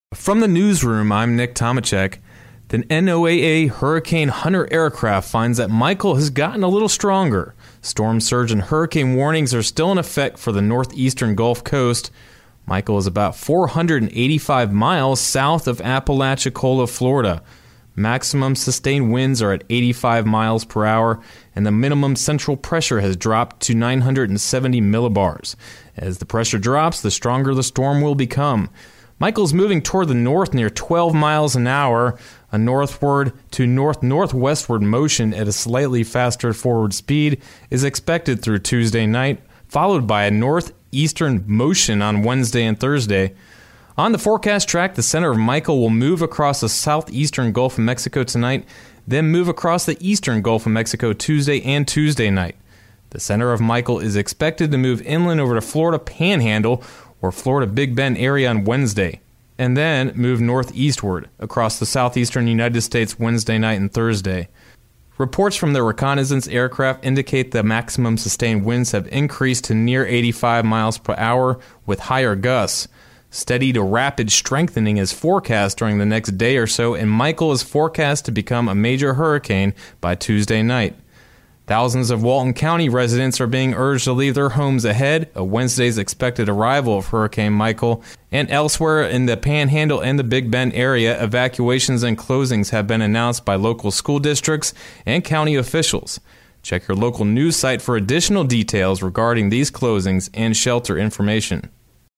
From the newsroom, I'm Nick Tomachek. The NOAA Hurricane Hunter aircraft finds that Michael has gotten a little stronger. Storm surge and hurricane warnings are still in effect for the northeastern Gulf Coast. Michael is about 485 miles south of Apalachicola, Florida. Maximum sustained winds are at 85 miles per hour, and the minimum central pressure has dropped to 970 millibars. As the pressure drops, the stronger the storm will become. Michael's moving toward the north near 12 miles an hour, a northward to north-northwestward motion at a slightly faster forward speed is expected through Tuesday night, followed by a northeastern motion on Wednesday and Thursday. On the forecast track, the center of Michael will move across the southeastern Gulf of Mexico tonight, then move across the eastern Gulf of Mexico Tuesday and Tuesday night. The center of Michael is expected to move inland over the Florida Panhandle or Florida Big Bend area on Wednesday, and then move northeastward across the southeastern United States Wednesday night and Thursday. Reports from the reconnaissance aircraft indicate the maximum sustained winds have increased to near 85 miles per hour with higher gusts. Steady to rapid strengthening is forecast during the next day or so, and Michael is forecast to become a major hurricane by Tuesday night. Thousands of Walton County residents are being urged to leave their homes ahead of Wednesday's expected arrival of Hurricane Michael, and elsewhere in the Panhandle and the Big Bend area, evacuations and closings have been announced by local school districts and county officials. Check your local news site for additional details regarding these closings and shelter information.